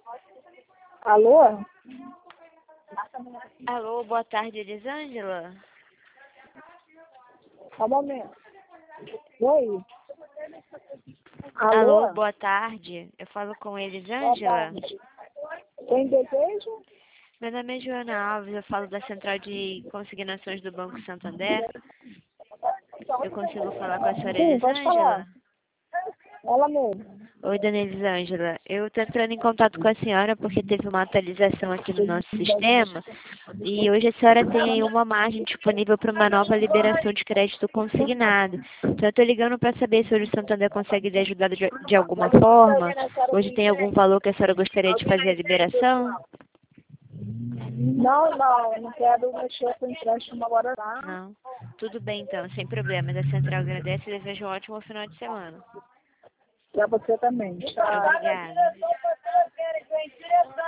Alô? Alô, boa tarde, Elisângela. Só um momento. Oi? Alô, boa tarde. Eu falo com Elisângela. Boa tarde. Tem desejo? Meu nome é Joana Alves, eu falo da Central de Consignações do Banco Santander. Eu consigo falar com a senhora Sim, pode falar. Elisângela? Ela mesmo. Oi, dona Elisângela. Eu estou entrando em contato com a senhora porque teve uma atualização aqui no nosso sistema e hoje a senhora tem aí uma margem disponível para uma nova liberação de crédito consignado. Então eu estou ligando para saber se hoje o Santander consegue lhe ajudar de alguma forma. Hoje tem algum valor que a senhora gostaria de fazer a liberação? Não, eu não quero mexer com empréstimo agora, tá? Não. Tudo bem então, sem problemas. A Central agradece e deseja um ótimo final de semana. Pra você também. Obrigada.